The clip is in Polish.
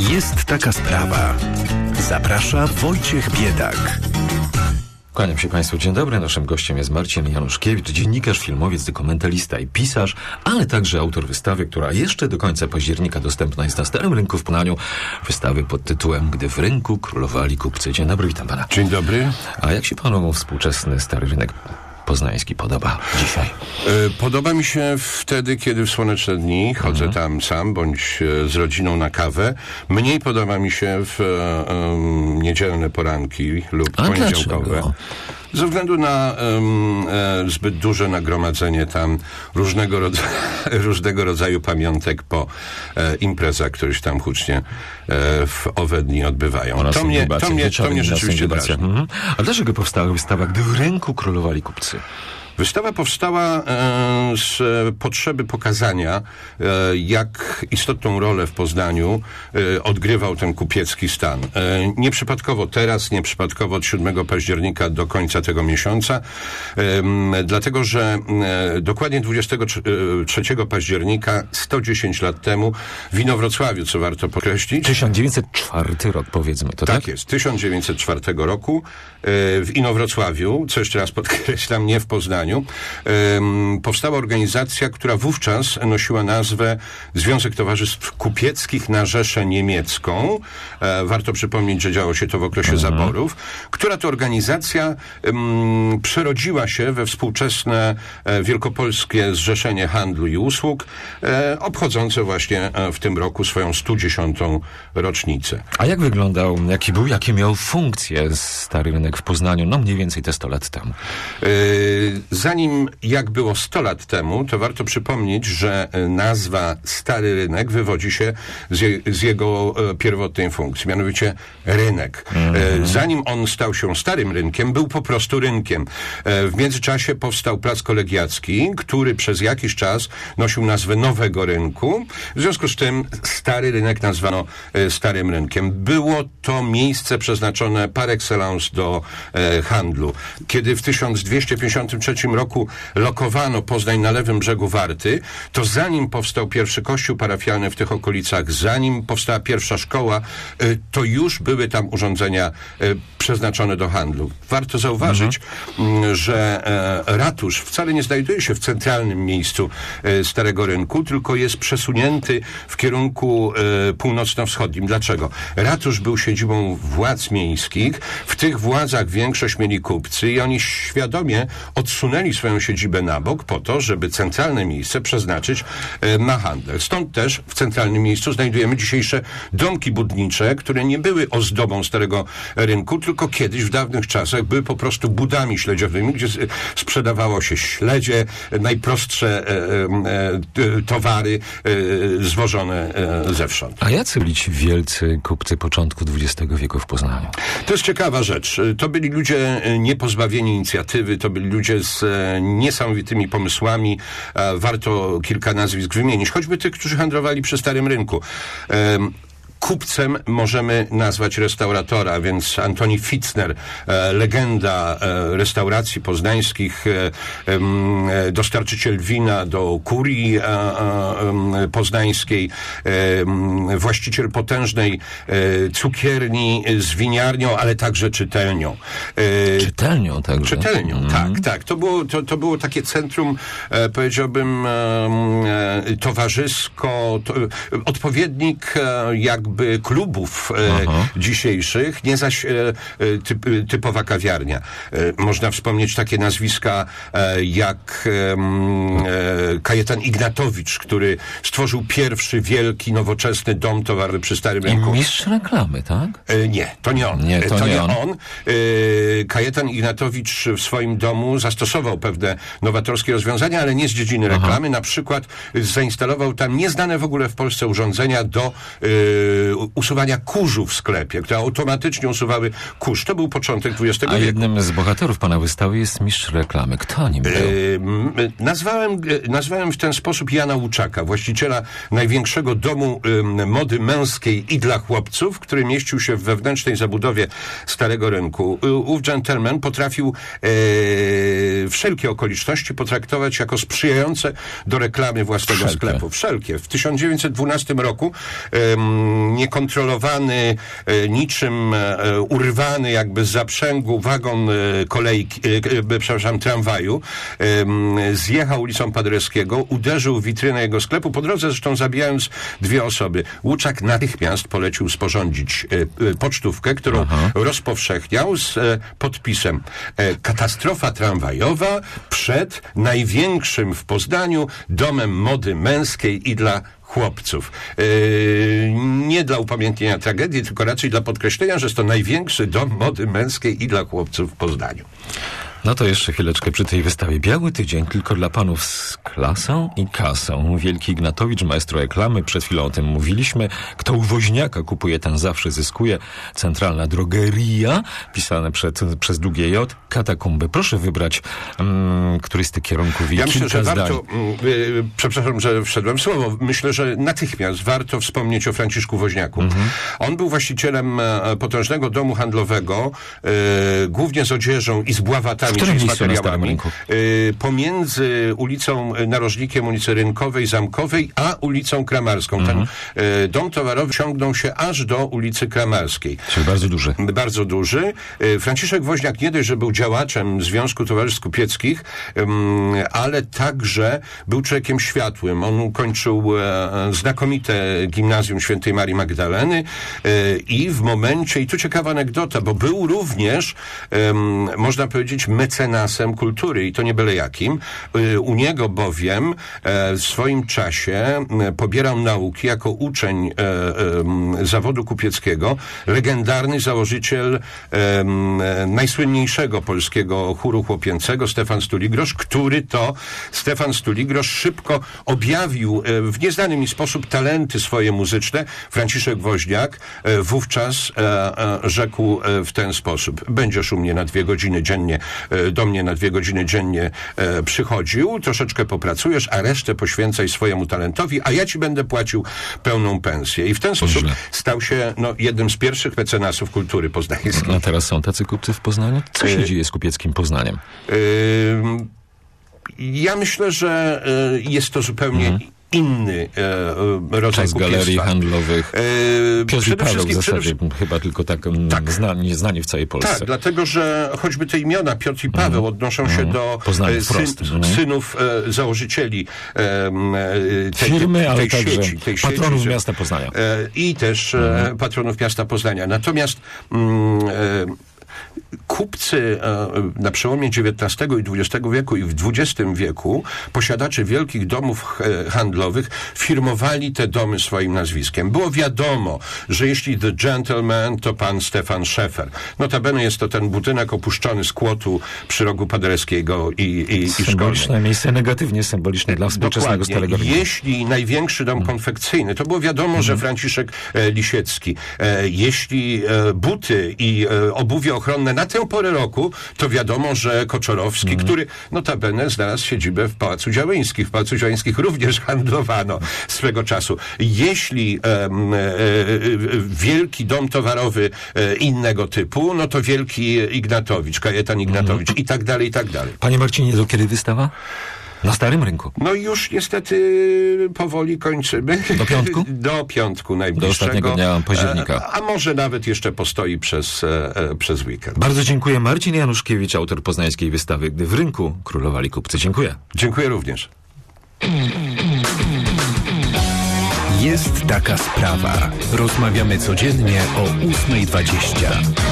Jest taka sprawa. Zaprasza Wojciech Biedak. Kłaniam się Państwu, dzień dobry. Naszym gościem jest Marcin Januszkiewicz, dziennikarz, filmowiec, dokumentalista i pisarz, ale także autor wystawy, która jeszcze do końca października dostępna jest na Starym Rynku w Poznaniu. Wystawy pod tytułem Gdy w rynku królowali kupcy. Dzień dobry, witam Pana. Dzień dobry. A jak się Panu współczesny Stary Rynek poznański podoba dzisiaj? Podoba mi się wtedy, kiedy w słoneczne dni chodzę tam sam, bądź z rodziną na kawę. Mniej podoba mi się w niedzielne poranki lub poniedziałkowe. Dlaczego? Ze względu na zbyt duże nagromadzenie tam różnego rodzaju pamiątek po imprezach, które się tam hucznie w owe dni odbywają. To mnie rzeczywiście drażni. A dlaczego powstała wystawa Gdy w rynku królowali kupcy? Wystawa powstała z potrzeby pokazania, jak istotną rolę w Poznaniu odgrywał ten kupiecki stan. Nieprzypadkowo teraz, nieprzypadkowo od 7 października do końca tego miesiąca, dlatego że dokładnie 23 października, 110 lat temu, w Inowrocławiu, co warto podkreślić. 1904 rok, powiedzmy to, tak? Tak jest, 1904 roku w Inowrocławiu, co jeszcze raz podkreślam, nie w Poznaniu, powstała organizacja, która wówczas nosiła nazwę Związek Towarzystw Kupieckich na Rzeszę Niemiecką. Warto przypomnieć, że działo się to w okresie zaborów, która to organizacja przerodziła się we współczesne Wielkopolskie Zrzeszenie Handlu i Usług, obchodzące właśnie w tym roku swoją 110. rocznicę. A jak wyglądał, jakie miał funkcję Stary Rynek w Poznaniu, no mniej więcej te 100 lat temu? Zanim jak było 100 lat temu, to warto przypomnieć, że nazwa Stary Rynek wywodzi się z jego pierwotnej funkcji, mianowicie rynek. Zanim on stał się Starym Rynkiem, był po prostu rynkiem. W międzyczasie powstał Plac Kolegiacki, który przez jakiś czas nosił nazwę Nowego Rynku. W związku z tym Stary Rynek nazwano Starym Rynkiem. Było to miejsce przeznaczone par excellence do handlu. Kiedy w 1253 roku lokowano Poznań na lewym brzegu Warty, to zanim powstał pierwszy kościół parafialny w tych okolicach, zanim powstała pierwsza szkoła, to już były tam urządzenia przeznaczone do handlu. Warto zauważyć, że ratusz wcale nie znajduje się w centralnym miejscu Starego Rynku, tylko jest przesunięty w kierunku północno-wschodnim. Dlaczego? Ratusz był siedzibą władz miejskich. W tych władzach większość mieli kupcy i oni świadomie odsunęli swoją siedzibę na bok po to, żeby centralne miejsce przeznaczyć na handel. Stąd też w centralnym miejscu znajdujemy dzisiejsze domki budnicze, które nie były ozdobą Starego Rynku, tylko kiedyś w dawnych czasach były po prostu budami śledziowymi, gdzie sprzedawało się śledzie, najprostsze towary zwożone zewsząd. A jacy byli ci wielcy kupcy początku XX wieku w Poznaniu? To jest ciekawa rzecz. To byli ludzie niepozbawieni inicjatywy, to byli ludzie z niesamowitymi pomysłami. Warto kilka nazwisk wymienić, choćby tych, którzy handlowali przy Starym Rynku. Kupcem możemy nazwać restauratora, więc Antoni Fitzner, legenda restauracji poznańskich, dostarczyciel wina do kurii poznańskiej, właściciel potężnej cukierni z winiarnią, ale także czytelnią. Czytelnią także? Czytelnią, tak. To było takie centrum, powiedziałbym, towarzysko, odpowiednik jakby klubów dzisiejszych, nie zaś typowa kawiarnia. Można wspomnieć takie nazwiska jak Kajetan Ignatowicz, który stworzył pierwszy wielki, nowoczesny dom towarowy przy Starym Rynku. Mistrz reklamy, tak? Nie, to nie on. To nie on. Kajetan Ignatowicz w swoim domu zastosował pewne nowatorskie rozwiązania, ale nie z dziedziny reklamy. Na przykład zainstalował tam nieznane w ogóle w Polsce urządzenia do usuwania kurzu w sklepie, które automatycznie usuwały kurz. To był początek XX wieku. A jednym z bohaterów pana wystawy jest mistrz reklamy. Kto nim był? Nazwałem w ten sposób Jana Łuczaka, właściciela największego domu mody męskiej i dla chłopców, który mieścił się w wewnętrznej zabudowie Starego Rynku. Ów gentleman potrafił wszelkie okoliczności potraktować jako sprzyjające do reklamy własnego sklepu. Wszelkie. W 1912 roku niekontrolowany, niczym urwany jakby z zaprzęgu wagon tramwaju, zjechał ulicą Paderewskiego, uderzył w witrynę jego sklepu, po drodze zresztą zabijając 2 osoby. Łuczak natychmiast polecił sporządzić pocztówkę, którą rozpowszechniał z podpisem katastrofa tramwajowa przed największym w Poznaniu domem mody męskiej i dla chłopców. Nie dla upamiętnienia tragedii, tylko raczej dla podkreślenia, że jest to największy dom mody męskiej i dla chłopców w Poznaniu. No to jeszcze chwileczkę przy tej wystawie. Biały tydzień tylko dla panów z klasą i kasą. Wielki Ignatowicz, maestro reklamy. Przed chwilą o tym mówiliśmy. Kto u woźniaka kupuje, ten zawsze zyskuje. Centralna drogeria, pisane przez długie J. Katakumby. Proszę wybrać któryś z tych kierunków i ja myślę, że zdań. warto, przepraszam, że wszedłem w słowo, myślę, że natychmiast warto wspomnieć o Franciszku Woźniaku. On był właścicielem potężnego domu handlowego, głównie z odzieżą i z bławatami, czyli z materiałami, pomiędzy ulicą Narożnikiem, ulicy Rynkowej, Zamkowej, a ulicą Kramarską. Ten dom towarowy ciągnął się aż do ulicy Kramarskiej. Czyli bardzo duży. Bardzo duży. Franciszek Woźniak nie dość, że był działaczem Związku Towarzystw Kupieckich, ale także był człowiekiem światłym. On ukończył znakomite gimnazjum Świętej Marii Magdaleny i w momencie, i tu ciekawa anegdota, bo był również, można powiedzieć, mecenasem kultury i to nie byle jakim. U niego bowiem w swoim czasie pobierał nauki jako uczeń zawodu kupieckiego, legendarny założyciel najsłynniejszego polskiego chóru chłopięcego, Stefan Stuligrosz, który to Stefan Stuligrosz szybko objawił w nieznany mi sposób talenty swoje muzyczne. Franciszek Woźniak wówczas rzekł w ten sposób: będziesz u mnie na 2 godziny dziennie, do mnie na 2 godziny dziennie przychodził, troszeczkę popracujesz, a resztę poświęcaj swojemu talentowi, a ja ci będę płacił pełną pensję. I w ten sposób stał się jednym z pierwszych mecenasów kultury poznańskiej. A teraz są tacy kupcy w Poznaniu? Co się dzieje z kupieckim Poznaniem? Ja myślę, że jest to zupełnie inny rodzaj Czas galerii kupiectwa. handlowych. Piotr i Paweł w zasadzie chyba tylko znani w całej Polsce. Tak, dlatego, że choćby te imiona Piotr i Paweł odnoszą się do synów założycieli firmy, ale także tej patronów sieci, miasta Poznania. I też patronów miasta Poznania. Natomiast kupcy na przełomie XIX i XX wieku i w XX wieku, posiadacze wielkich domów handlowych, firmowali te domy swoim nazwiskiem. Było wiadomo, że jeśli The Gentleman, to pan Stefan Szefer. Notabene jest to ten budynek opuszczony z Kłotu przy rogu Paderewskiego i symboliczne miejsce, negatywnie symboliczne dla współczesnego Starego Rynku. Jeśli największy dom konfekcyjny, to było wiadomo, że Franciszek Lisiecki. Jeśli buty i obuwie ochronne na tę porę roku, to wiadomo, że Koczorowski, który notabene znalazł siedzibę w Pałacu Działyńskich. W Pałacu Działyńskich również handlowano swego czasu. Jeśli wielki dom towarowy innego typu, no to wielki Ignatowicz, Kajetan Ignatowicz i tak dalej, i tak dalej. Panie Marcinie, do kiedy wystawa? Na Starym Rynku. No i już niestety powoli kończymy. Do piątku? Do piątku najbliższego. Do ostatniego dnia października. A może nawet jeszcze postoi przez weekend. Bardzo dziękuję. Marcin Januszkiewicz, autor poznańskiej wystawy Gdy w rynku królowali kupcy. Dziękuję. Dziękuję również. Jest taka sprawa. Rozmawiamy codziennie o 8:20.